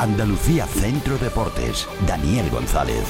Andalucía Centro Deportes, Daniel González.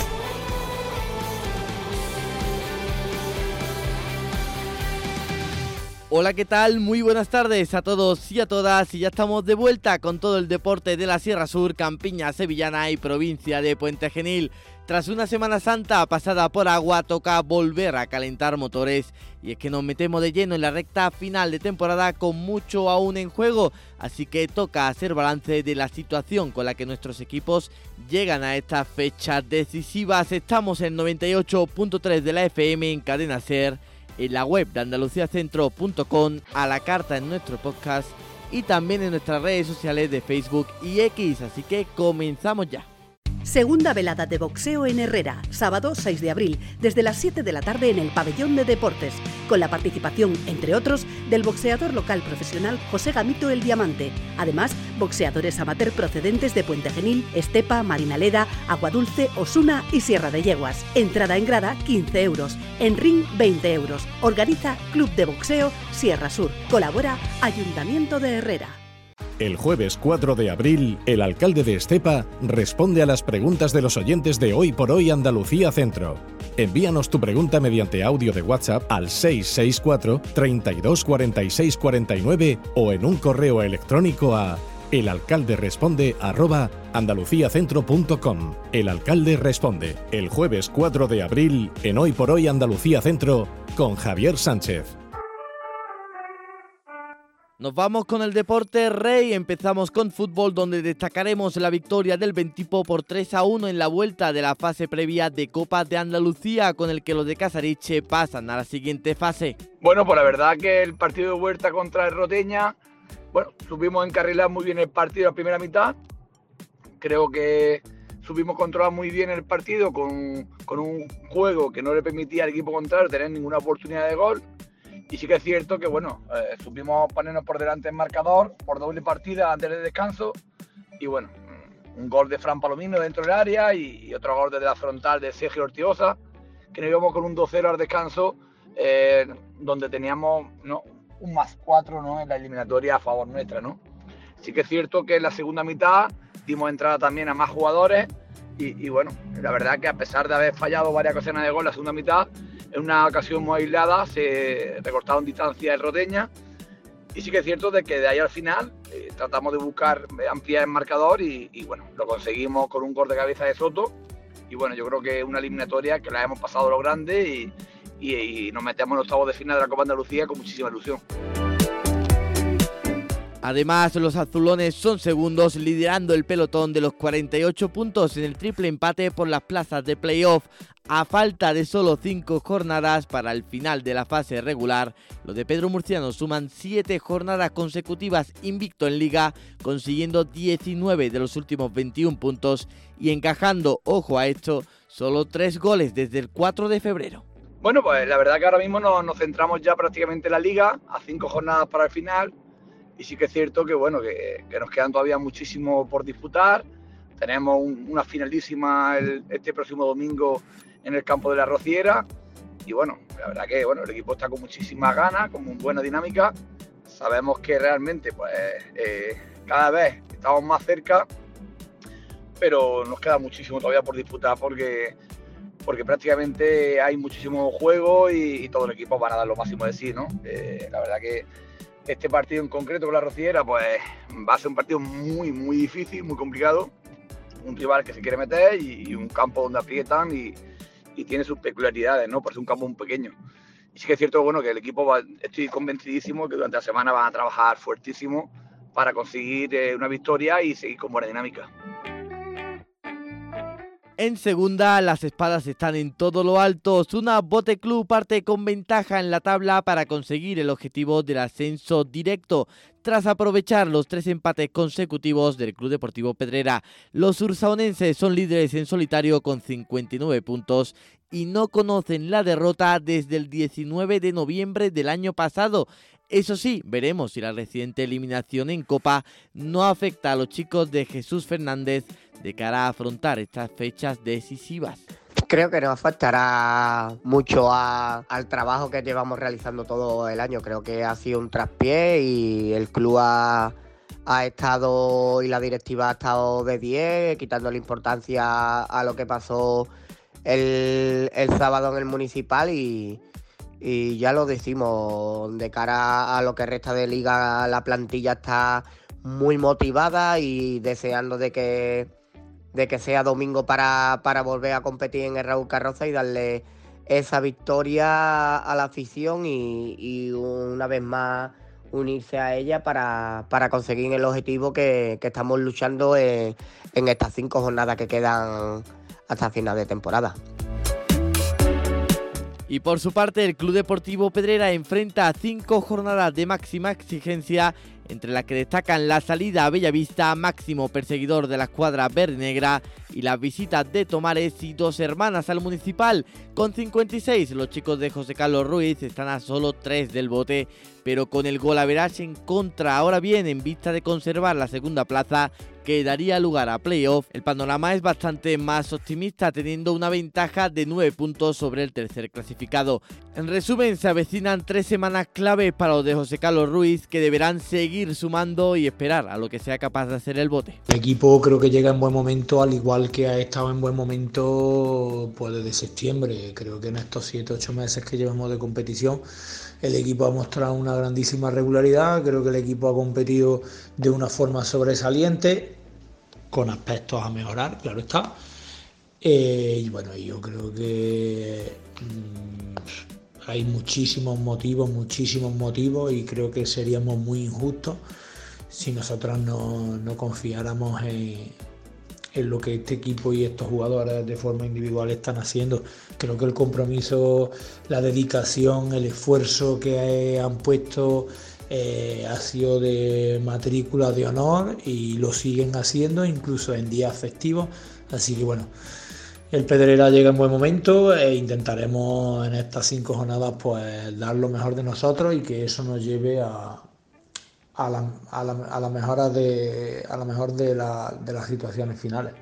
Hola, ¿qué tal? Muy buenas tardes a todos y a todas, y ya estamos de vuelta con todo el deporte de la Sierra Sur, campiña sevillana y provincia de Puente Genil. Tras una Semana Santa pasada por agua, toca volver a calentar motores, y es que nos metemos de lleno en la recta final de temporada con mucho aún en juego, así que toca hacer balance de la situación con la que nuestros equipos llegan a estas fechas decisivas. Estamos en 98.3 de la FM en Cadena Ser, en la web de andaluciacentro.com, a la carta en nuestro podcast y también en nuestras redes sociales de Facebook y X, así que comenzamos ya. Segunda velada de boxeo en Herrera, sábado 6 de abril, desde las 7 de la tarde en el Pabellón de Deportes, con la participación, entre otros, del boxeador local profesional José Gamito el Diamante. Además, boxeadores amateur procedentes de Puente Genil, Estepa, Marinaleda, Aguadulce, Osuna y Sierra de Yeguas. Entrada en grada 15 euros, en ring 20 euros. Organiza Club de Boxeo Sierra Sur. Colabora Ayuntamiento de Herrera. El jueves 4 de abril, el alcalde de Estepa responde a las preguntas de los oyentes de Hoy por Hoy Andalucía Centro. Envíanos tu pregunta mediante audio de WhatsApp al 664 32 46 49 o en un correo electrónico a elalcalderesponde@andaluciacentro.com. El alcalde responde, el jueves 4 de abril en Hoy por Hoy Andalucía Centro con Javier Sánchez. Nos vamos con el deporte rey, empezamos con fútbol, donde destacaremos la victoria del Bentipo por 3-1 en la vuelta de la fase previa de Copa de Andalucía, con el que los de Casariche pasan a la siguiente fase. Bueno, pues la verdad que el partido de vuelta contra el Roteña, bueno, supimos encarrilar muy bien el partido la primera mitad, creo que supimos controlar muy bien el partido con un juego que no le permitía al equipo contrario tener ninguna oportunidad de gol. Y sí que es cierto que, bueno, supimos ponernos por delante el marcador por doble partida antes del descanso. Y bueno, un gol de Fran Palomino dentro del área y otro gol desde la frontal de Sergio Ortioza, que nos íbamos con un 2-0 al descanso, donde teníamos, ¿no?, un +4, ¿no?, en la eliminatoria a favor nuestra, ¿no? Sí que es cierto que en la segunda mitad dimos entrada también a más jugadores y bueno, la verdad que a pesar de haber fallado varias ocasiones de gol en la segunda mitad, en una ocasión muy aislada se recortaron distancia el Roteña, y sí que es cierto de que de ahí al final tratamos de buscar ampliar el marcador y bueno, lo conseguimos con un gol de cabeza de Soto. Y bueno, yo creo que es una eliminatoria que la hemos pasado a lo grande y nos metemos en los octavos de final de la Copa Andalucía con muchísima ilusión. Además, los azulones son segundos, liderando el pelotón de los 48 puntos en el triple empate por las plazas de playoff. A falta de solo 5 jornadas para el final de la fase regular, los de Pedro Murciano suman 7 jornadas consecutivas invicto en Liga, consiguiendo 19 de los últimos 21 puntos y encajando, ojo a esto, solo 3 goles desde el 4 de febrero. Bueno, pues la verdad que ahora mismo nos centramos ya prácticamente en la Liga, a 5 jornadas para el final. Y sí que es cierto que, bueno, que nos quedan todavía muchísimo por disputar. Tenemos una finalísima este próximo domingo en el campo de la Rociera. Y bueno, la verdad que bueno, el equipo está con muchísimas ganas, con buena dinámica. Sabemos que realmente pues cada vez estamos más cerca, pero nos queda muchísimo todavía por disputar porque prácticamente hay muchísimo juego y todo el equipo van a dar lo máximo de sí, ¿no? La verdad que este partido en concreto con la Rociera pues va a ser un partido muy muy difícil, muy complicado, un rival que se quiere meter y un campo donde aprietan y tiene sus peculiaridades, ¿no?, por ser un campo muy pequeño. Y sí que es cierto, bueno, que el equipo estoy convencidísimo que durante la semana van a trabajar fuertísimo para conseguir una victoria y seguir con buena dinámica. En segunda, las espadas están en todo lo alto. Osuna Bote Club parte con ventaja en la tabla para conseguir el objetivo del ascenso directo, tras aprovechar los 3 empates consecutivos del Club Deportivo Pedrera. Los ursaonenses son líderes en solitario con 59 puntos y no conocen la derrota desde el 19 de noviembre del año pasado. Eso sí, veremos si la reciente eliminación en Copa no afecta a los chicos de Jesús Fernández de cara a afrontar estas fechas decisivas. Creo que nos afectará mucho al trabajo que llevamos realizando todo el año. Creo que ha sido un traspié y el club ha ha estado y la directiva ha estado de 10, quitándole importancia a lo que pasó el sábado en el Municipal y ya lo decimos, de cara a lo que resta de liga, la plantilla está muy motivada y deseando de que sea domingo para volver a competir en el Raúl Carroza y darle esa victoria a la afición y una vez más unirse a ella para conseguir el objetivo que estamos luchando en estas 5 jornadas que quedan hasta final de temporada. Y por su parte, el Club Deportivo Pedrera enfrenta 5 jornadas de máxima exigencia, entre las que destacan la salida a Bellavista, máximo perseguidor de la escuadra verde negra, y las visitas de Tomares y Dos Hermanas al Municipal. Con 56, los chicos de José Carlos Ruiz están a solo 3 del bote, pero con el golaveraje en contra. Ahora bien, en vista de conservar la segunda plaza, que daría lugar a playoff, el panorama es bastante más optimista, teniendo una ventaja de 9 puntos sobre el tercer clasificado. En resumen, se avecinan 3 semanas claves para los de José Carlos Ruiz, que deberán seguir sumando y esperar a lo que sea capaz de hacer el bote. El equipo creo que llega en buen momento, al igual que ha estado en buen momento pues desde septiembre. Creo que en estos 7-8 meses que llevamos de competición, el equipo ha mostrado una grandísima regularidad. Creo que el equipo ha competido de una forma sobresaliente, con aspectos a mejorar, claro está. Y bueno, yo creo que hay muchísimos motivos y creo que seríamos muy injustos si nosotros no confiáramos en lo que este equipo y estos jugadores de forma individual están haciendo. Creo que el compromiso, la dedicación, el esfuerzo que han puesto ha sido de matrícula de honor y lo siguen haciendo incluso en días festivos. Así que bueno, el Pedrera llega en buen momento e intentaremos en estas 5 jornadas pues dar lo mejor de nosotros y que eso nos lleve a la mejora de las situaciones finales.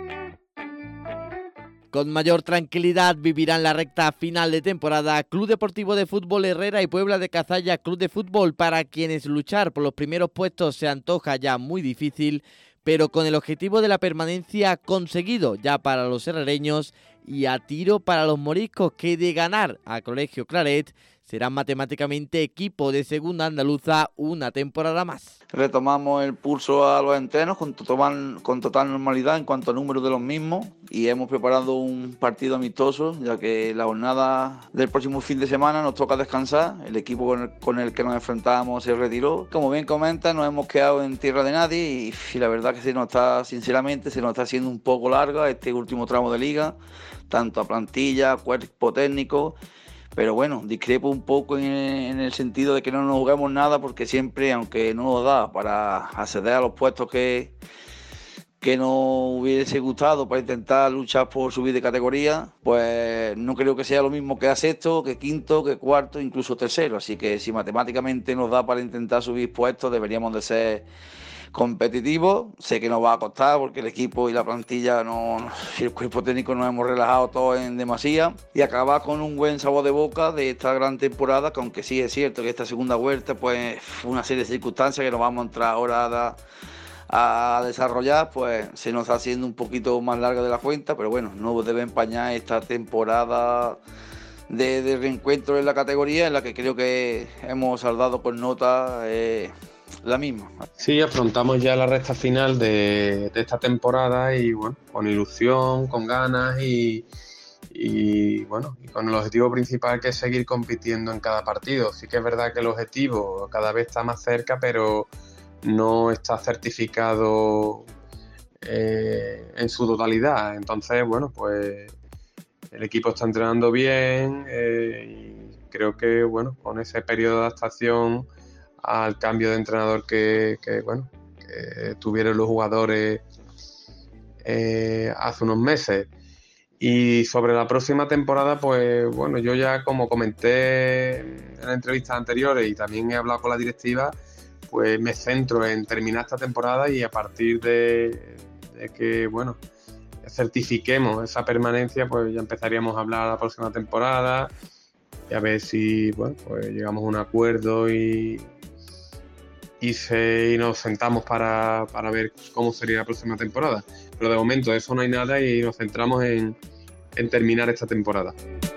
Con mayor tranquilidad vivirán la recta final de temporada Club Deportivo de Fútbol Herrera y Puebla de Cazalla Club de Fútbol, para quienes luchar por los primeros puestos se antoja ya muy difícil, pero con el objetivo de la permanencia conseguido ya para los herrereños y a tiro para los moriscos, que de ganar a Colegio Claret serán matemáticamente equipo de segunda andaluza una temporada más. Retomamos el pulso a los entrenos con total normalidad en cuanto al número de los mismos y hemos preparado un partido amistoso, ya que la jornada del próximo fin de semana nos toca descansar. El equipo con el que nos enfrentábamos se retiró. Como bien comenta, nos hemos quedado en tierra de nadie y la verdad que se nos está haciendo un poco larga este último tramo de liga, tanto a plantilla, cuerpo técnico. Pero bueno, discrepo un poco en el sentido de que no nos jugamos nada, porque siempre, aunque no nos da para acceder a los puestos que nos hubiese gustado para intentar luchar por subir de categoría, pues no creo que sea lo mismo que a sexto, que quinto, que cuarto, incluso tercero. Así que si matemáticamente nos da para intentar subir puestos, deberíamos de ser competitivo. Sé que nos va a costar porque el equipo y la plantilla y el cuerpo técnico nos hemos relajado todos en demasía, y acabar con un buen sabor de boca de esta gran temporada, que aunque sí es cierto que esta segunda vuelta pues una serie de circunstancias que nos vamos a entrar ahora a desarrollar, pues se nos está haciendo un poquito más larga de la cuenta, pero bueno, no debe empañar esta temporada de reencuentro en la categoría, en la que creo que hemos saldado con nota la misma. Sí, afrontamos ya la recta final de esta temporada y bueno, con ilusión, con ganas y bueno, y con el objetivo principal, que es seguir compitiendo en cada partido. Sí que es verdad que el objetivo cada vez está más cerca, pero no está certificado en su totalidad. Entonces, bueno, pues el equipo está entrenando bien y creo que bueno, con ese periodo de adaptación al cambio de entrenador que tuvieron los jugadores hace unos meses. Y sobre la próxima temporada, pues bueno, yo ya, como comenté en entrevistas anteriores y también he hablado con la directiva, pues me centro en terminar esta temporada y a partir de que bueno, certifiquemos esa permanencia, pues ya empezaríamos a hablar la próxima temporada y a ver si bueno, pues llegamos a un acuerdo y y nos sentamos para ver cómo sería la próxima temporada. Pero de momento eso no hay nada y nos centramos en terminar esta temporada.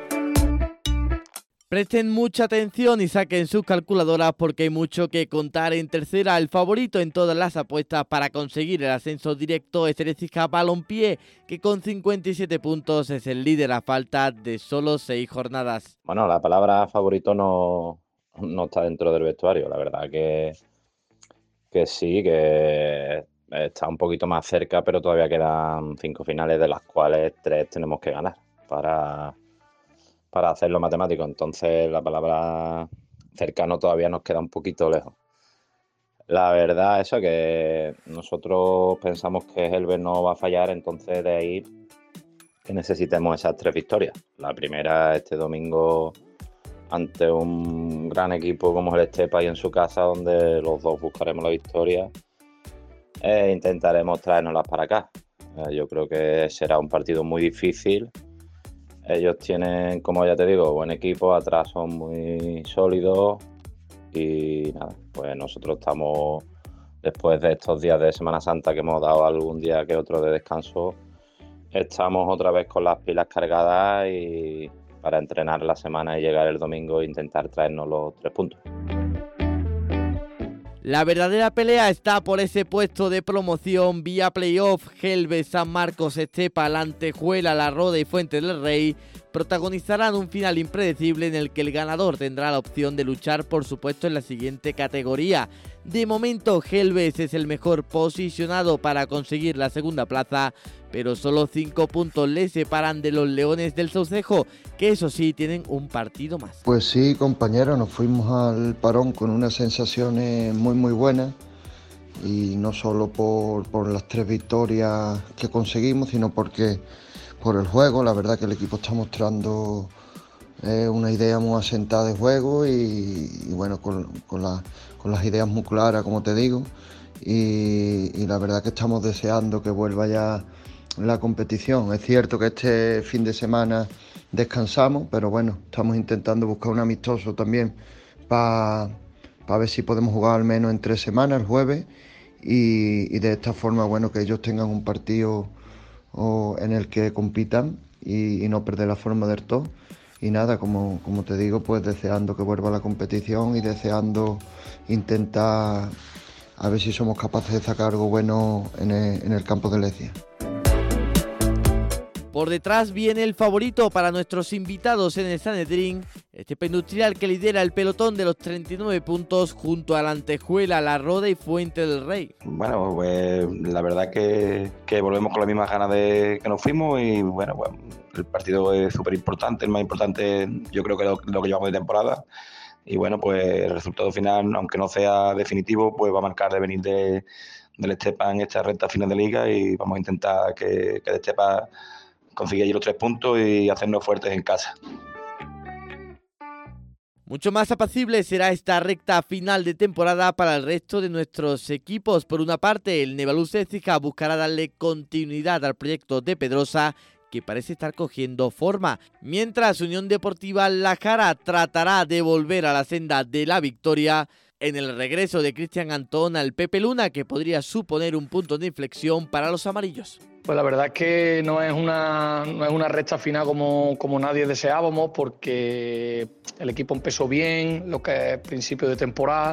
Presten mucha atención y saquen sus calculadoras porque hay mucho que contar en tercera. El favorito en todas las apuestas para conseguir el ascenso directo es el Écija Balompié, que con 57 puntos es el líder a falta de solo 6 jornadas. Bueno, la palabra favorito no está dentro del vestuario. La verdad que sí, que está un poquito más cerca, pero todavía quedan 5 finales, de las cuales 3 tenemos que ganar para hacerlo matemático. Entonces la palabra cercano todavía nos queda un poquito lejos. La verdad es que nosotros pensamos que Helves no va a fallar, entonces de ahí que necesitemos esas 3 victorias. La primera este domingo ante un gran equipo como el Estepa y en su casa, donde los dos buscaremos la victoria e intentaremos traérnoslas para acá. Yo creo que será un partido muy difícil. Ellos tienen, como ya te digo, buen equipo, atrás son muy sólidos y nada, pues nosotros estamos, después de estos días de Semana Santa que hemos dado algún día que otro de descanso, estamos otra vez con las pilas cargadas y para entrenar la semana y llegar el domingo e intentar traernos los 3 puntos. La verdadera pelea está por ese puesto de promoción vía playoff. Helves, San Marcos, Estepa, La Antejuela, La Roda y Fuente del Rey protagonizarán un final impredecible en el que el ganador tendrá la opción de luchar por su puesto en la siguiente categoría. De momento, Helves es el mejor posicionado para conseguir la segunda plaza, pero solo 5 puntos le separan de los Leones del Saucejo, que eso sí tienen un partido más. Pues sí, compañeros, nos fuimos al parón con unas sensaciones muy buenas, y no solo por las 3 victorias que conseguimos, sino porque por el juego. La verdad que el equipo está mostrando una idea muy asentada de juego y bueno, con las ideas muy claras, como te digo, y la verdad que estamos deseando que vuelva ya la competición. Es cierto que este fin de semana descansamos, pero bueno, estamos intentando buscar un amistoso también para ver si podemos jugar al menos en 3 semanas, el jueves, y de esta forma, bueno, que ellos tengan un partido en el que compitan y no perder la forma del todo. Y nada, como te digo, pues deseando que vuelva la competición y deseando intentar a ver si somos capaces de sacar algo bueno en el campo de Lecia. Por detrás viene el favorito para nuestros invitados en el Sanedrín, Estepa Industrial, que lidera el pelotón de los 39 puntos junto a La Antejuela, La Roda y Fuente del Rey. Bueno, pues la verdad que volvemos con las mismas ganas de que nos fuimos y bueno, pues el partido es súper importante, el más importante yo creo que lo que llevamos de temporada. Y bueno, pues el resultado final, aunque no sea definitivo, pues va a marcar de venir del Estepa en esta recta final de liga y vamos a intentar que el Estepa consiga allí los 3 puntos y hacernos fuertes en casa. Mucho más apacible será esta recta final de temporada para el resto de nuestros equipos. Por una parte, el Nevaluz Écija buscará darle continuidad al proyecto de Pedrosa, que parece estar cogiendo forma, mientras Unión Deportiva La Jara tratará de volver a la senda de la victoria en el regreso de Cristian Antón al Pepe Luna, que podría suponer un punto de inflexión para los amarillos. Pues la verdad es que no es una recta final como nadie deseábamos, porque el equipo empezó bien, lo que es principio de temporada,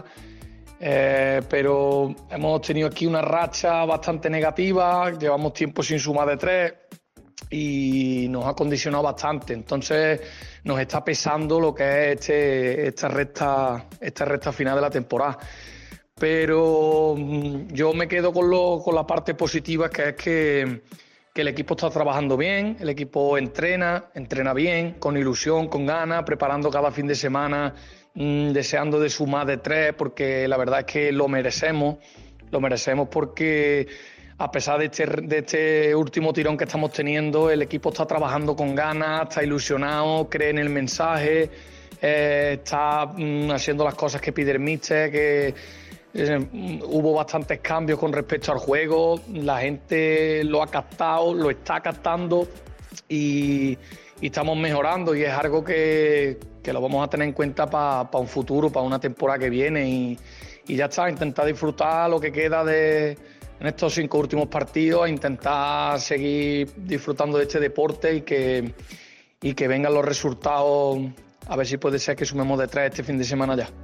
pero hemos tenido aquí una racha bastante negativa, llevamos tiempo sin sumar de 3 y nos ha condicionado bastante. Entonces nos está pesando lo que es esta recta final de la temporada. Pero yo me quedo con la parte positiva, que es que el equipo está trabajando bien, el equipo entrena bien, con ilusión, con ganas, preparando cada fin de semana, deseando de sumar de 3, porque la verdad es que lo merecemos porque a pesar de este último tirón que estamos teniendo, el equipo está trabajando con ganas, está ilusionado, cree en el mensaje, está haciendo las cosas que pide el míster, que hubo bastantes cambios con respecto al juego, la gente lo ha captado, lo está captando y estamos mejorando, y es algo que que lo vamos a tener en cuenta para un futuro, para una temporada que viene y ya está, intentar disfrutar lo que queda en estos 5 últimos partidos, intentar seguir disfrutando de este deporte y que vengan los resultados, a ver si puede ser que sumemos de 3 este fin de semana ya.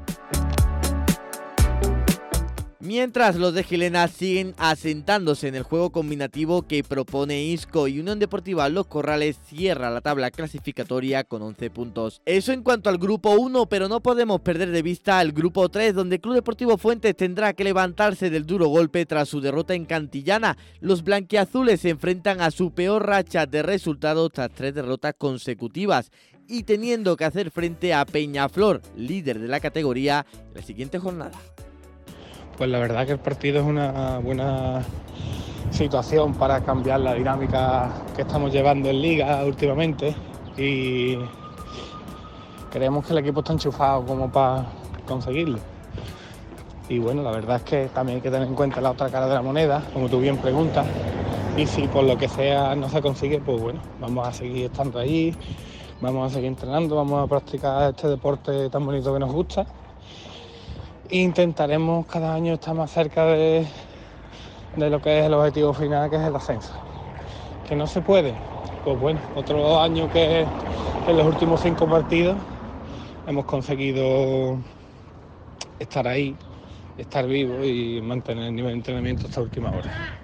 Mientras los de Gilena siguen asentándose en el juego combinativo que propone Isco y Unión Deportiva Los Corrales cierra la tabla clasificatoria con 11 puntos. Eso en cuanto al grupo 1, pero no podemos perder de vista el grupo 3, donde Club Deportivo Fuentes tendrá que levantarse del duro golpe tras su derrota en Cantillana. Los blanquiazules se enfrentan a su peor racha de resultados tras 3 derrotas consecutivas y teniendo que hacer frente a Peñaflor, líder de la categoría, en la siguiente jornada. Pues la verdad que el partido es una buena situación para cambiar la dinámica que estamos llevando en Liga últimamente y creemos que el equipo está enchufado como para conseguirlo. Y bueno, la verdad es que también hay que tener en cuenta la otra cara de la moneda, como tú bien preguntas, y si por lo que sea no se consigue, pues bueno, vamos a seguir estando allí, vamos a seguir entrenando, vamos a practicar este deporte tan bonito que nos gusta. Intentaremos cada año estar más cerca de lo que es el objetivo final, que es el ascenso. ¿Que no se puede? Pues bueno, otro año que en los últimos 5 partidos hemos conseguido estar ahí, estar vivos y mantener el nivel de entrenamiento hasta última hora.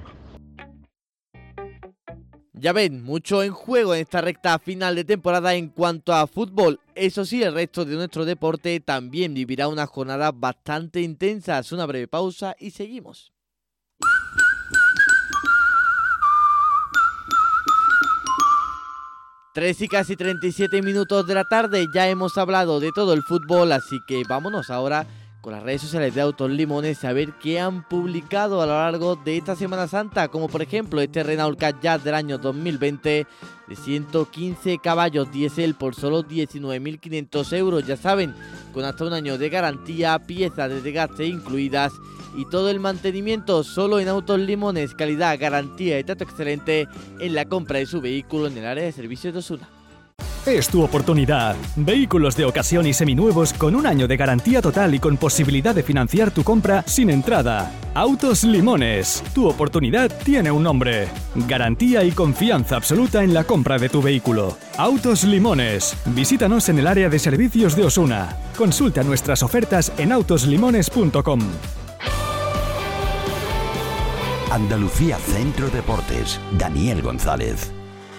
Ya ven, mucho en juego en esta recta final de temporada en cuanto a fútbol. Eso sí, el resto de nuestro deporte también vivirá una jornada bastante intensa. Una breve pausa y seguimos. Tres y casi 37 minutos de la tarde. Ya hemos hablado de todo el fútbol, así que vámonos ahora con las redes sociales de Autos Limones a ver qué han publicado a lo largo de esta Semana Santa, como por ejemplo este Renault Kadjar del año 2020 de 115 caballos diésel por solo 19.500 euros, ya saben, con hasta un año de garantía, piezas de desgaste incluidas y todo el mantenimiento solo en Autos Limones, calidad, garantía y trato excelente en la compra de su vehículo en el área de servicios de Osuna. Es tu oportunidad. Vehículos de ocasión y seminuevos con un año de garantía total y con posibilidad de financiar tu compra sin entrada. Autos Limones. Tu oportunidad tiene un nombre. Garantía y confianza absoluta en la compra de tu vehículo. Autos Limones. Visítanos en el área de servicios de Osuna. Consulta nuestras ofertas en autoslimones.com. Andalucía Centro Deportes. Daniel González.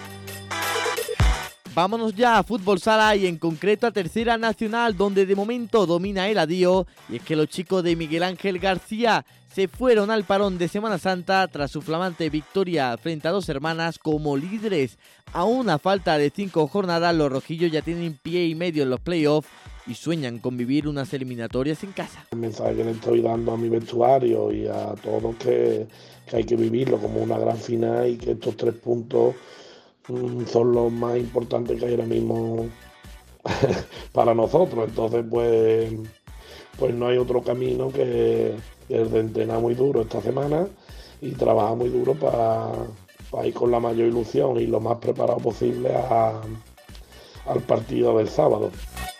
Vámonos ya a Fútbol Sala y en concreto a Tercera Nacional, donde de momento domina el adío, y es que los chicos de Miguel Ángel García se fueron al parón de Semana Santa tras su flamante victoria frente a Dos Hermanas como líderes. A una falta de 5 jornadas, los rojillos ya tienen pie y medio en los playoffs y sueñan con vivir unas eliminatorias en casa. El mensaje que le estoy dando a mi vestuario y a todos que hay que vivirlo como una gran final y que estos 3 puntos son los más importantes que hay ahora mismo para nosotros. Entonces pues no hay otro camino que el de entrenar muy duro esta semana y trabajar muy duro para ir con la mayor ilusión y lo más preparado posible al partido del sábado.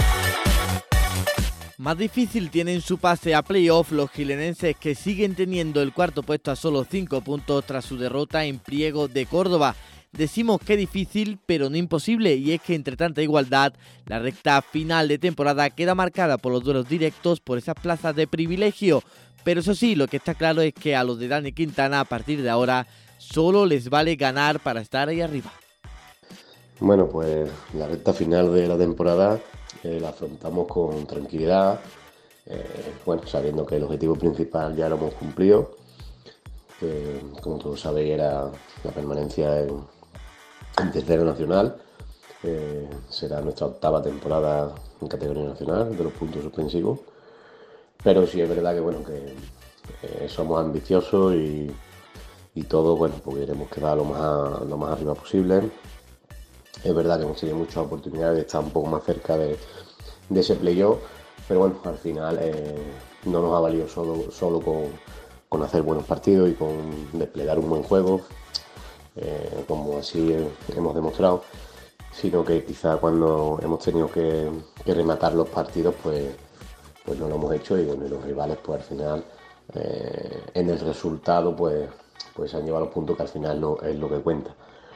Más difícil tienen su pase a playoff los gilenenses, que siguen teniendo el cuarto puesto a solo 5 puntos tras su derrota en Priego de Córdoba. Decimos que difícil, pero no imposible, y es que entre tanta igualdad, la recta final de temporada queda marcada por los duelos directos por esas plazas de privilegio. Pero eso sí, lo que está claro es que a los de Dani Quintana a partir de ahora solo les vale ganar para estar ahí arriba. Bueno, pues la recta final de la temporada la afrontamos con tranquilidad, sabiendo que el objetivo principal ya lo hemos cumplido, que como todos sabéis era la permanencia en Tercera Nacional. Será nuestra 8ª temporada en categoría nacional de los puntos suspensivos, pero sí es verdad que somos ambiciosos y todo, pues queremos quedar lo más arriba posible. Es verdad que hemos tenido muchas oportunidades de estar un poco más cerca de ese playoff, pero al final no nos ha valido solo con hacer buenos partidos y con desplegar un buen juego, como así hemos demostrado. sino que quizá cuando hemos tenido que rematar los partidos, pues no lo hemos hecho, y bueno, los rivales pues al final en el resultado pues se han llevado los puntos, que al final no es lo que cuenta.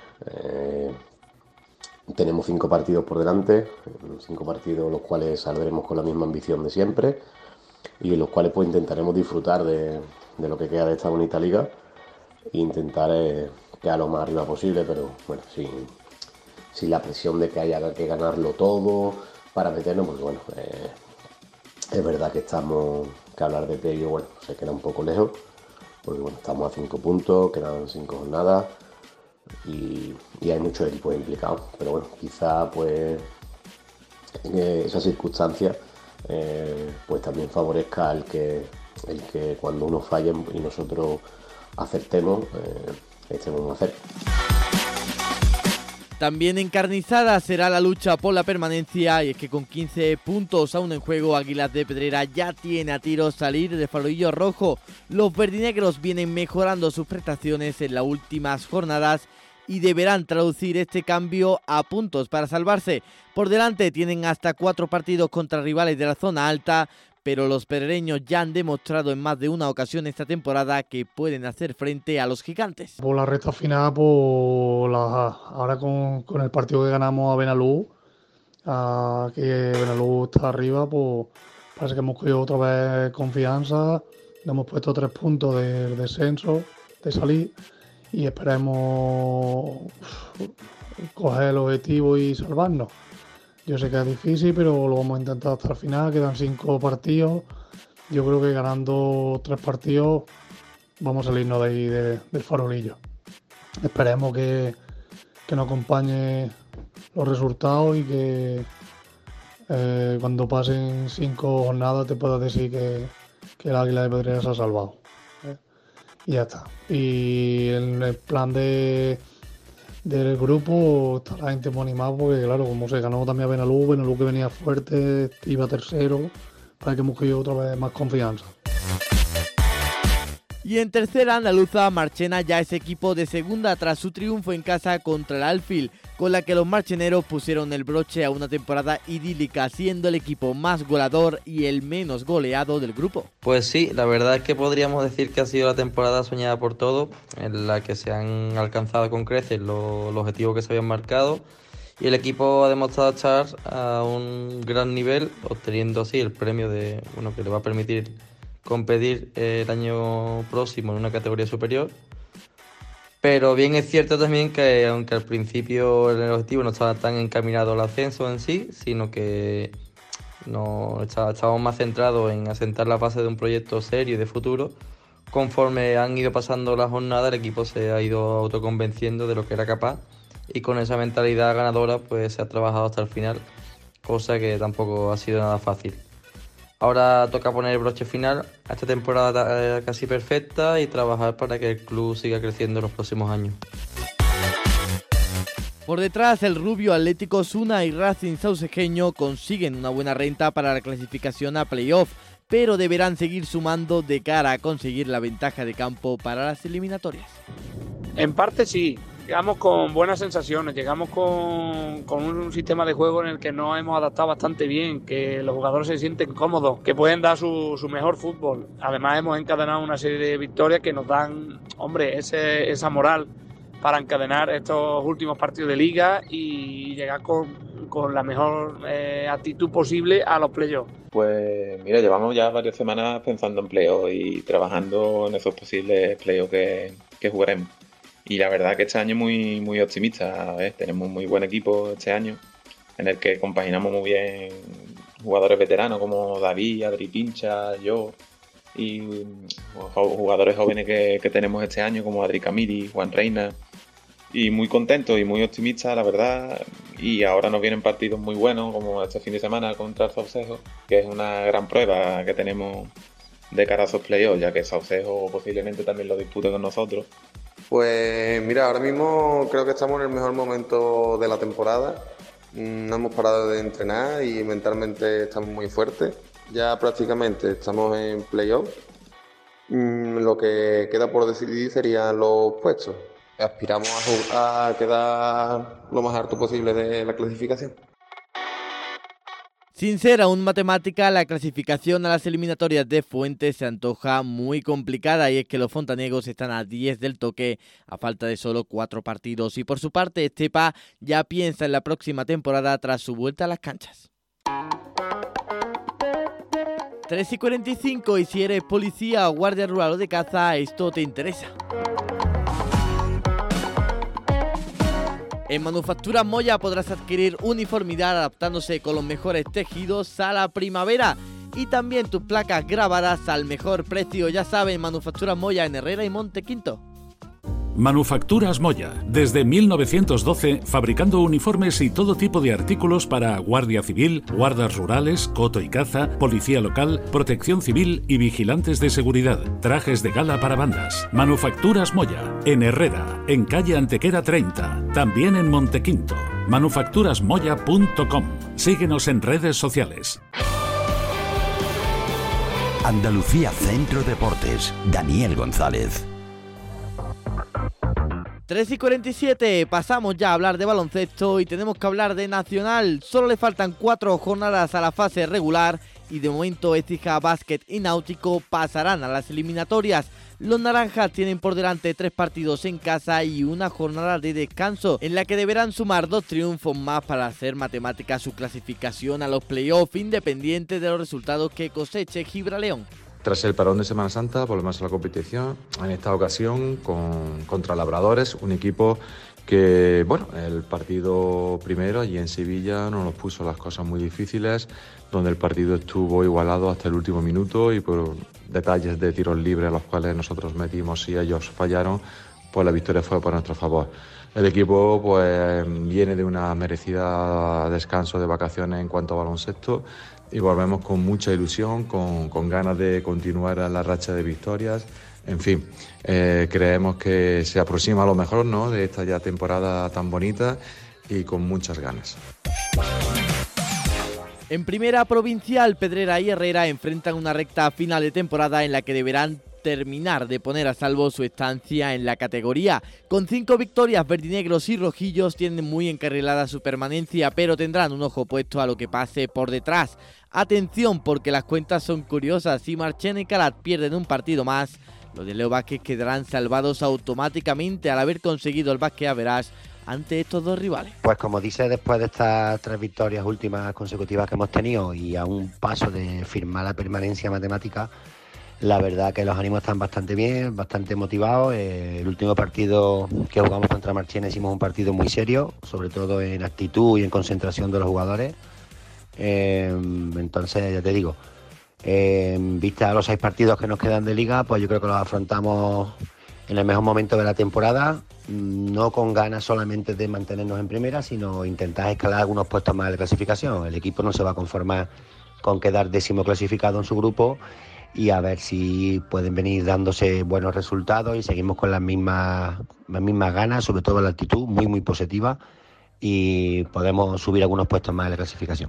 Tenemos 5 partidos por delante, 5 partidos los cuales saldremos con la misma ambición de siempre y en los cuales pues intentaremos disfrutar de lo que queda de esta bonita liga e intentar quedar lo más arriba posible, pero bueno, sin la presión de que haya que ganarlo todo para meternos, pues bueno, es verdad que hablar de ello, bueno, se queda un poco lejos, porque bueno, estamos a 5 puntos, quedan 5 jornadas y hay muchos equipos implicados, pero bueno, quizá pues esa circunstancia pues también favorezca el que cuando uno falle y nosotros acertemos, estemos más cerca. También encarnizada será la lucha por la permanencia, y es que con 15 puntos aún en juego, Águilas de Pedrera ya tiene a tiro salir de farolillo rojo. Los verdinegros vienen mejorando sus prestaciones en las últimas jornadas y deberán traducir este cambio a puntos para salvarse. Por delante tienen hasta 4 partidos contra rivales de la zona alta, pero los pedrereños ya han demostrado en más de una ocasión esta temporada que pueden hacer frente a los gigantes. Por la recta final, ahora con el partido que ganamos a Benalú, que Benalú está arriba, pues parece que hemos cogido otra vez confianza, le hemos puesto 3 puntos de descenso, de salir, y esperemos coger el objetivo y salvarnos. Yo sé que es difícil, pero lo vamos a intentar hasta el final. Quedan 5 partidos. Yo creo que ganando 3 partidos vamos a salirnos de ahí del farolillo. Esperemos que nos acompañe los resultados y que cuando pasen 5 jornadas te pueda decir que el Águila de Pedrera se ha salvado. Y ya está. Y en el plan del grupo está la gente muy animada, porque claro, como se ganó también a Benalú que venía fuerte, iba tercero, para que hemos cogido otra vez más confianza. Y en tercera andaluza, Marchena ya es equipo de segunda tras su triunfo en casa contra el Alfil, con la que los marcheneros pusieron el broche a una temporada idílica, siendo el equipo más goleador y el menos goleado del grupo. Pues sí, la verdad es que podríamos decir que ha sido la temporada soñada por todos, en la que se han alcanzado con creces los objetivos que se habían marcado, y el equipo ha demostrado estar a un gran nivel, obteniendo así el premio que le va a permitir competir el año próximo en una categoría superior. Pero bien es cierto también que aunque al principio el objetivo no estaba tan encaminado al ascenso en sí, sino que estábamos más centrados en asentar la base de un proyecto serio y de futuro, conforme han ido pasando las jornadas el equipo se ha ido autoconvenciendo de lo que era capaz, y con esa mentalidad ganadora pues se ha trabajado hasta el final, cosa que tampoco ha sido nada fácil. Ahora toca poner el broche final a esta temporada casi perfecta y trabajar para que el club siga creciendo en los próximos años. Por detrás, el Rubio, Atlético Osuna y Racing Saucejeño consiguen una buena renta para la clasificación a playoff, pero deberán seguir sumando de cara a conseguir la ventaja de campo para las eliminatorias. En parte sí. Llegamos con buenas sensaciones, llegamos con un sistema de juego en el que nos hemos adaptado bastante bien, que los jugadores se sienten cómodos, que pueden dar su mejor fútbol. Además hemos encadenado una serie de victorias que nos dan, esa moral para encadenar estos últimos partidos de liga y llegar con la mejor actitud posible a los playoffs. Pues mira, llevamos ya varias semanas pensando en playoffs y trabajando en esos posibles playoffs que jugaremos. Y la verdad que este año muy, muy optimista. Tenemos un muy buen equipo este año, en el que compaginamos muy bien jugadores veteranos como David, Adri Pincha, yo, y jugadores jóvenes que tenemos este año como Adri Camiri, Juan Reina, y muy contentos y muy optimistas, la verdad. Y ahora nos vienen partidos muy buenos, como este fin de semana contra el Saucejo, que es una gran prueba que tenemos de cara a esos playoffs, ya que Saucejo posiblemente también lo dispute con nosotros. Pues mira, ahora mismo creo que estamos en el mejor momento de la temporada. No hemos parado de entrenar y mentalmente estamos muy fuertes. Ya prácticamente estamos en playoff. Lo que queda por decidir serían los puestos. aspiramos a quedar lo más alto posible de la clasificación. Sin ser aún matemática, la clasificación a las eliminatorias de Fuentes se antoja muy complicada, y es que los fontanegos están a 10 del toque a falta de solo 4 partidos. Y por su parte, Estepa ya piensa en la próxima temporada tras su vuelta a las canchas. 3:45, y si eres policía o guardia rural o de caza, esto te interesa. En Manufacturas Moya podrás adquirir uniformidad adaptándose con los mejores tejidos a la primavera y también tus placas grabadas al mejor precio. Ya saben, Manufacturas Moya en Herrera y Montequinto. Manufacturas Moya, desde 1912, fabricando uniformes y todo tipo de artículos para Guardia Civil, guardas rurales, coto y caza, policía local, protección civil y vigilantes de seguridad. Trajes de gala para bandas. Manufacturas Moya, en Herrera, en calle Antequera 30, también en Montequinto. manufacturasmoya.com. Síguenos en redes sociales. Andalucía Centro Deportes, Daniel González. 3:47, pasamos ya a hablar de baloncesto y tenemos que hablar de Nacional. Solo le faltan 4 jornadas a la fase regular y de momento Écija Basket y Náutico pasarán a las eliminatorias. Los naranjas tienen por delante 3 partidos en casa y una jornada de descanso en la que deberán sumar 2 triunfos más para hacer matemática su clasificación a los playoffs, independiente de los resultados que coseche Gibraleón. Tras el parón de Semana Santa volvemos a la competición, en esta ocasión contra Labradores, un equipo que, bueno, el partido primero allí en Sevilla nos los puso las cosas muy difíciles, donde el partido estuvo igualado hasta el último minuto y por detalles de tiros libres a los cuales nosotros metimos y ellos fallaron, pues la victoria fue por nuestro favor. El equipo pues viene de una merecida descanso de vacaciones en cuanto a baloncesto y volvemos con mucha ilusión, con ganas de continuar a la racha de victorias. En fin, creemos que se aproxima a lo mejor, ¿no?, de esta ya temporada tan bonita y con muchas ganas. En primera provincial, Pedrera y Herrera enfrentan una recta final de temporada en la que deberán terminar de poner a salvo su estancia en la categoría. Con 5 victorias, verdinegros y rojillos tienen muy encarrilada su permanencia, pero tendrán un ojo puesto a lo que pase por detrás. Atención, porque las cuentas son curiosas. Si Marchena y Calat pierden un partido más, los de Leo Vázquez quedarán salvados automáticamente al haber conseguido el Vázquez Average ante estos 2 rivales. Pues como dice, después de estas 3 victorias últimas consecutivas que hemos tenido y a un paso de firmar la permanencia matemática, la verdad que los ánimos están bastante bien, bastante motivados. El último partido que jugamos contra Marchena hicimos un partido muy serio, sobre todo en actitud y en concentración de los jugadores. Entonces, ya te digo, en vista de los 6 partidos que nos quedan de liga, pues yo creo que los afrontamos en el mejor momento de la temporada, no con ganas solamente de mantenernos en primera, sino intentar escalar algunos puestos más de clasificación. El equipo no se va a conformar con quedar 10º clasificado en su grupo y a ver si pueden venir dándose buenos resultados y seguimos con las mismas ganas, sobre todo la actitud muy positiva, y podemos subir algunos puestos más de la clasificación.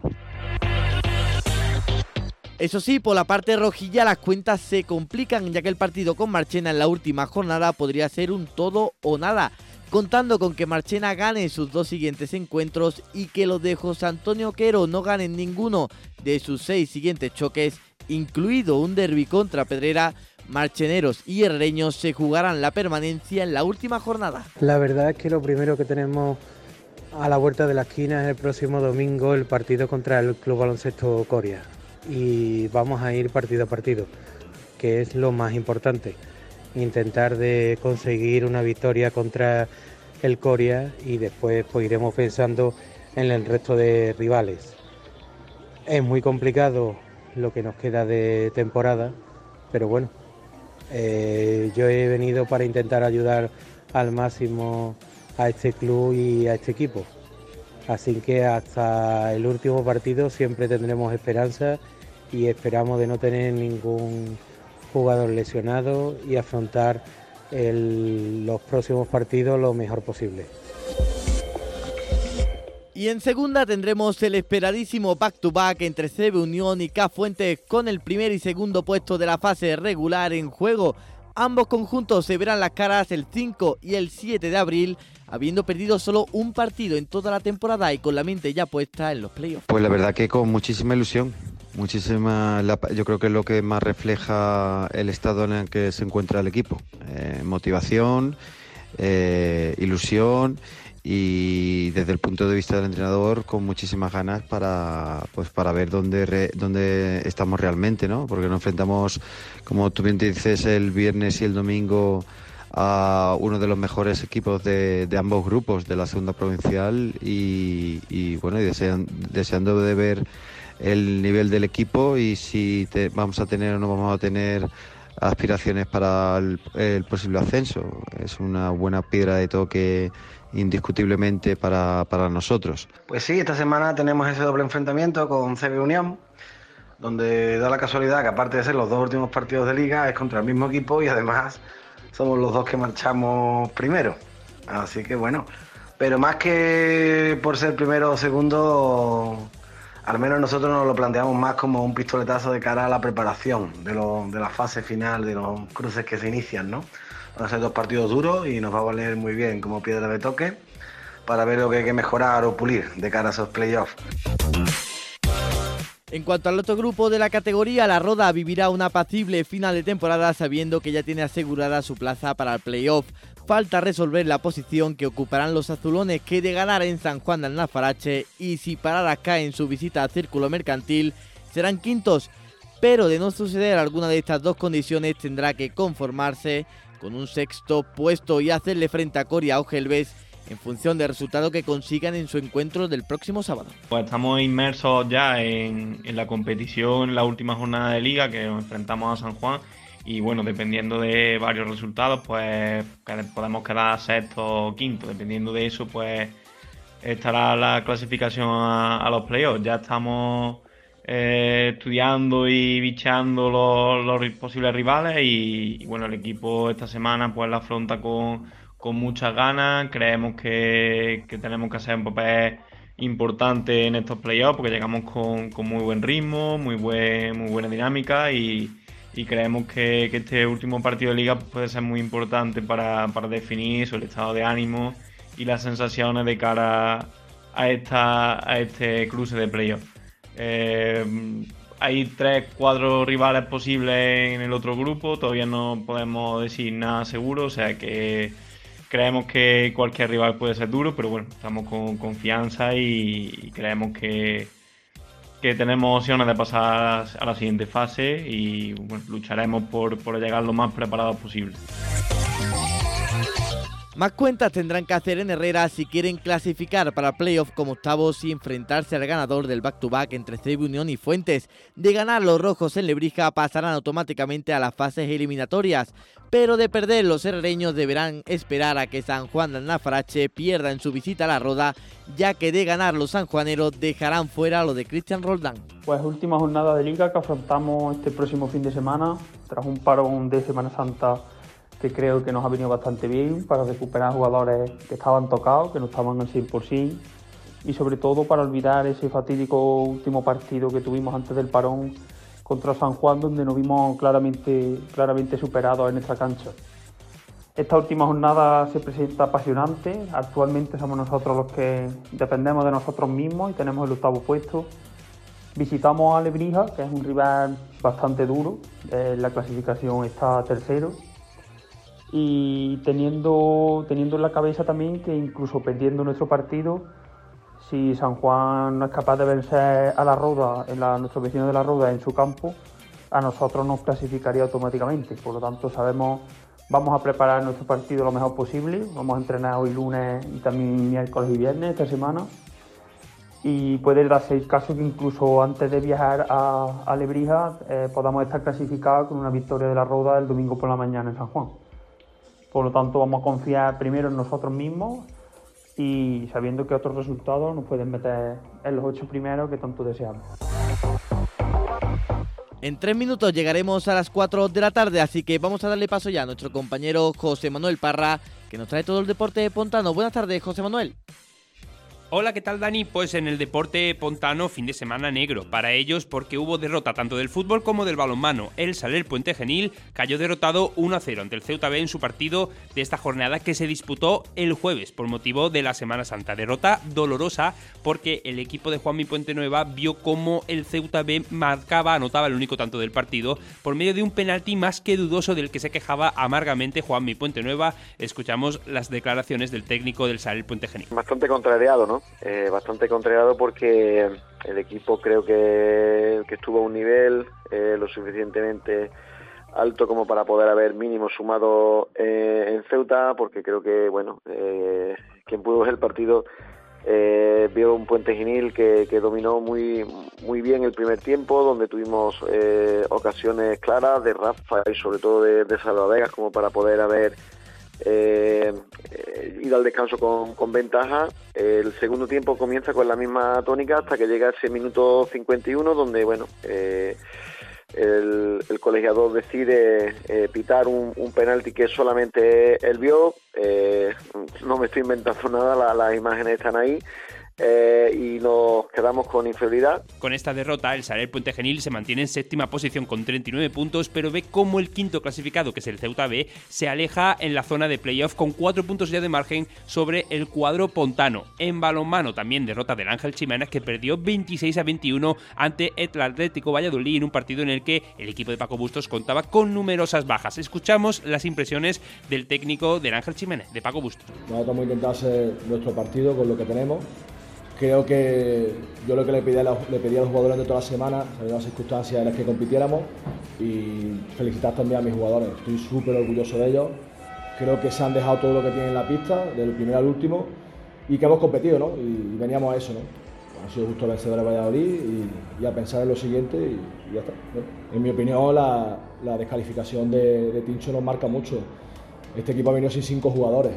Eso sí, por la parte rojilla las cuentas se complican, ya que el partido con Marchena en la última jornada podría ser un todo o nada, contando con que Marchena gane sus 2 siguientes encuentros y que los de José Antonio Quero no ganen ninguno de sus 6 siguientes choques, incluido un derbi contra Pedrera. Marcheneros y herrereños se jugarán la permanencia en la última jornada. La verdad es que lo primero que tenemos a la vuelta de la esquina es el próximo domingo el partido contra el Club Baloncesto Coria. Y vamos a ir partido a partido, que es lo más importante. Intentar de conseguir una victoria contra el Coria y después pues iremos pensando en el resto de rivales. Es muy complicado lo que nos queda de temporada, pero bueno, yo he venido para intentar ayudar al máximo a este club y a este equipo. Así que hasta el último partido siempre tendremos esperanza y esperamos de no tener ningún jugador lesionado y afrontar los próximos partidos lo mejor posible. Y en segunda tendremos el esperadísimo back-to-back entre CB Unión y K Fuentes, con el primer y segundo puesto de la fase regular en juego. Ambos conjuntos se verán las caras el 5 y el 7 de abril, habiendo perdido solo un partido en toda la temporada y con la mente ya puesta en los playoffs. Pues la verdad que con muchísima ilusión, yo creo que es lo que más refleja el estado en el que se encuentra el equipo. Motivación, ilusión y desde el punto de vista del entrenador con muchísimas ganas para ver dónde estamos realmente, ¿no? Porque nos enfrentamos, como tú bien dices, el viernes y el domingo a uno de los mejores equipos de ambos grupos de la segunda provincial y deseando de ver el nivel del equipo y si vamos a tener o no vamos a tener aspiraciones para el posible ascenso. Es una buena piedra de toque indiscutiblemente para nosotros. Pues sí, esta semana tenemos ese doble enfrentamiento con CB Unión, donde da la casualidad que aparte de ser los dos últimos partidos de liga es contra el mismo equipo y además somos los dos que marchamos primero. Así que bueno, pero más que por ser primero o segundo, al menos nosotros nos lo planteamos más como un pistoletazo de cara a la preparación de la fase final, de los cruces que se inician, ¿no? Van a ser 2 partidos duros y nos va a valer muy bien como piedra de toque para ver lo que hay que mejorar o pulir de cara a esos playoffs. En cuanto al otro grupo de la categoría, la Roda vivirá una apacible final de temporada sabiendo que ya tiene asegurada su plaza para el playoff. Falta resolver la posición que ocuparán los azulones, que de ganar en San Juan del Alfarache y si Paradas cae en su visita al Círculo Mercantil serán quintos, pero de no suceder alguna de estas dos condiciones tendrá que conformarse con un sexto puesto y hacerle frente a Coria o Gelbes en función del resultado que consigan en su encuentro del próximo sábado. Pues estamos inmersos ya en la competición, en la última jornada de liga que nos enfrentamos a San Juan y bueno, dependiendo de varios resultados pues podemos quedar sexto o quinto, dependiendo de eso pues estará la clasificación a los playoffs. Ya estamos estudiando y bicheando los posibles rivales y bueno, el equipo esta semana pues la afronta con muchas ganas. Creemos que tenemos que hacer un papel importante en estos playoffs porque llegamos con muy buen ritmo, muy buena dinámica y creemos que este último partido de liga puede ser muy importante para definir eso, el estado de ánimo y las sensaciones de cara a este cruce de playoffs. Hay 3-4 rivales posibles en el otro grupo, todavía no podemos decir nada seguro, o sea que creemos que cualquier rival puede ser duro, pero bueno, estamos con confianza y creemos que tenemos opciones de pasar a la siguiente fase y bueno, lucharemos por llegar lo más preparados posible. Más cuentas tendrán que hacer en Herrera si quieren clasificar para playoff como octavos y enfrentarse al ganador del back-to-back entre CB Unión y Fuentes. De ganar los rojos en Lebrija pasarán automáticamente a las fases eliminatorias, pero de perder los herrereños deberán esperar a que San Juan del Alfarache pierda en su visita a la Roda, ya que de ganar los sanjuaneros dejarán fuera a lo de Cristian Roldán. Pues última jornada de liga que afrontamos este próximo fin de semana, tras un parón de Semana Santa que creo que nos ha venido bastante bien para recuperar jugadores que estaban tocados, que no estaban al 100% y sobre todo para olvidar ese fatídico último partido que tuvimos antes del parón contra San Juan, donde nos vimos claramente superados en nuestra cancha. Esta última jornada se presenta apasionante. Actualmente somos nosotros los que dependemos de nosotros mismos y tenemos el 8º puesto. Visitamos a Lebrija, que es un rival bastante duro, la clasificación está tercero. Y teniendo en la cabeza también que incluso perdiendo nuestro partido, si San Juan no es capaz de vencer a la Roda, nuestro vecino de la Roda en su campo, a nosotros nos clasificaría automáticamente. Por lo tanto, vamos a preparar nuestro partido lo mejor posible. Vamos a entrenar hoy lunes y también miércoles y viernes esta semana. Y puede darse el caso que incluso antes de viajar a Lebrija podamos estar clasificados con una victoria de la Roda el domingo por la mañana en San Juan. Por lo tanto, vamos a confiar primero en nosotros mismos y sabiendo que otros resultados nos pueden meter en los 8 primeros que tanto deseamos. En 3 minutos llegaremos a las 4 de la tarde, así que vamos a darle paso ya a nuestro compañero José Manuel Parra, que nos trae todo el deporte pontano. Buenas tardes, José Manuel. Hola, ¿qué tal, Dani? Pues en el deporte pontano, fin de semana negro para ellos porque hubo derrota tanto del fútbol como del balonmano. El Saler Puente Genil cayó derrotado 1-0 ante el Ceuta B en su partido de esta jornada que se disputó el jueves por motivo de la Semana Santa. Derrota dolorosa porque el equipo de Juanmi Puente Nueva vio cómo el Ceuta B anotaba el único tanto del partido por medio de un penalti más que dudoso del que se quejaba amargamente Juanmi Puente Nueva. Escuchamos las declaraciones del técnico del Saler Puente Genil. Bastante contrariado, ¿no? Bastante contrariado porque el equipo creo que estuvo a un nivel lo suficientemente alto como para poder haber mínimo sumado en Ceuta, porque creo que, bueno, quien pudo ver el partido vio un Puente Genil que dominó muy bien el primer tiempo, donde tuvimos ocasiones claras de Rafa y sobre todo de Salvavegas como para poder haber ir al descanso con ventaja. El segundo tiempo comienza con la misma tónica hasta que llega ese minuto 51 donde, bueno, el colegiador decide pitar un penalti que solamente él vio. No me estoy inventando nada, las imágenes están ahí. Y nos quedamos con inferioridad. Con esta derrota, el Saler Puente Genil se mantiene en séptima posición con 39 puntos, pero ve cómo el quinto clasificado, que es el Ceuta B, se aleja en la zona de playoff con 4 puntos ya de margen sobre el cuadro pontano. En balonmano también derrota del Ángel Chimenas, que perdió 26-21 ante el Atlético Valladolid en un partido en el que el equipo de Paco Bustos contaba con numerosas bajas. Escuchamos las impresiones del técnico del Ángel Chimenas, de Paco Bustos. Nosotros hemos intentado hacer nuestro partido con lo que tenemos. Creo que yo lo que le pedí a los jugadores de toda la semana, sabiendo las circunstancias en las que compitiéramos, y felicitar también a mis jugadores. Estoy súper orgulloso de ellos. Creo que se han dejado todo lo que tienen en la pista, del primero al último, y que hemos competido, ¿no? Y veníamos a eso, ¿no? Ha sido justo vencedor de Valladolid y a pensar en lo siguiente y ya está. Bueno, en mi opinión, la descalificación de Tincho nos marca mucho. Este equipo ha venido sin 5 jugadores.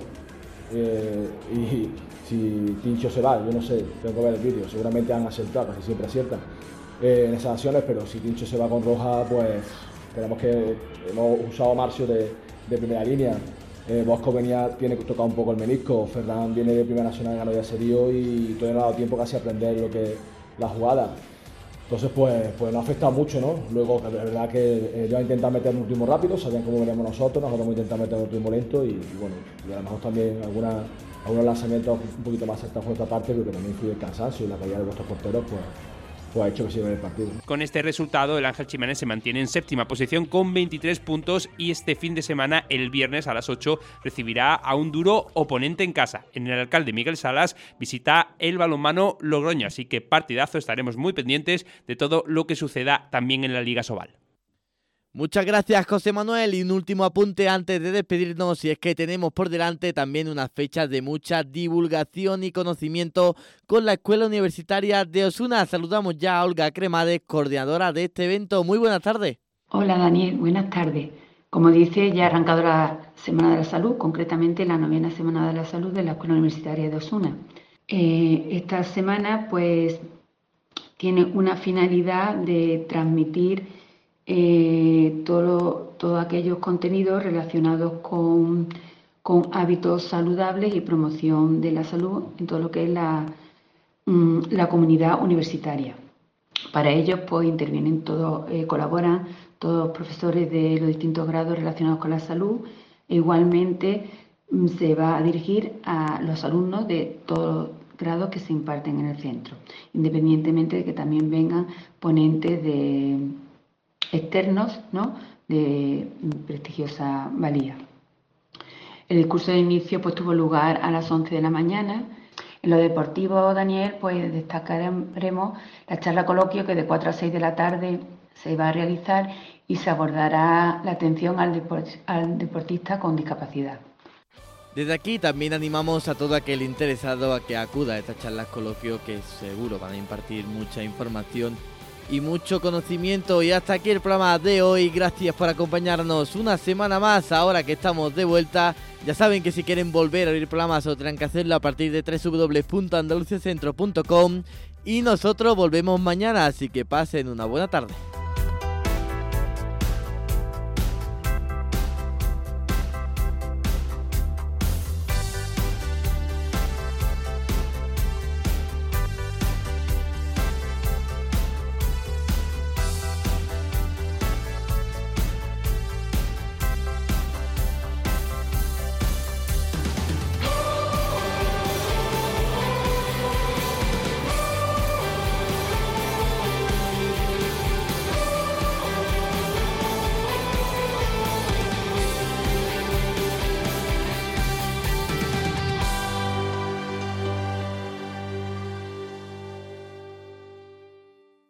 Y si Tincho se va, yo no sé, tengo que ver el vídeo, seguramente han acertado, casi siempre aciertan en esas acciones, pero si Tincho se va con roja, pues tenemos que hemos usado a Marcio de primera línea. Bosco tiene tocado un poco el menisco, Ferran viene de Primera Nacional, ganó de Serio y todavía no ha dado tiempo casi a aprender lo que la jugada. Entonces, pues nos ha afectado mucho, ¿no? Luego, la verdad que ellos han intentado meter un ritmo rápido, sabían cómo veníamos nosotros hemos intentado meter un ritmo lento y bueno, y a lo mejor también algunos lanzamientos un poquito más acertados por otra parte, pero que también influye el cansancio y la calidad de vuestros porteros, pues ha hecho que se lleve el partido. Con este resultado, el Ángel Chimenez se mantiene en séptima posición con 23 puntos y este fin de semana, el viernes a las 8, recibirá a un duro oponente en casa. En el Alcalde Miguel Salas visita el balonmano Logroño, así que partidazo, estaremos muy pendientes de todo lo que suceda también en la Liga Sobal. Muchas gracias, José Manuel. Y un último apunte antes de despedirnos, y es que tenemos por delante también unas fechas de mucha divulgación y conocimiento con la Escuela Universitaria de Osuna. Saludamos ya a Olga Cremades, coordinadora de este evento. Muy buenas tardes. Hola Daniel, buenas tardes. Como dice, ya ha arrancado la Semana de la Salud, concretamente la 9ª Semana de la Salud de la Escuela Universitaria de Osuna. Esta semana pues tiene una finalidad de transmitir todos aquellos contenidos relacionados con hábitos saludables y promoción de la salud en todo lo que es la comunidad universitaria. Para ello, pues intervienen todos, colaboran todos los profesores de los distintos grados relacionados con la salud. E igualmente se va a dirigir a los alumnos de todos los grados que se imparten en el centro, independientemente de que también vengan ponentes externos, ¿no?, de prestigiosa valía. El discurso de inicio pues tuvo lugar a las 11 de la mañana. En lo deportivo, Daniel, pues destacaremos la charla coloquio que de 4 a 6 de la tarde se va a realizar y se abordará la atención al deportista con discapacidad. Desde aquí también animamos a todo aquel interesado a que acuda a estas charlas coloquio, que seguro van a impartir mucha información y mucho conocimiento. Y hasta aquí el programa de hoy. Gracias por acompañarnos una semana más. Ahora que estamos de vuelta, ya saben que si quieren volver a oír el programa solo tendrán que hacerlo a partir de www.andaluciacentro.com y nosotros volvemos mañana, así que pasen una buena tarde.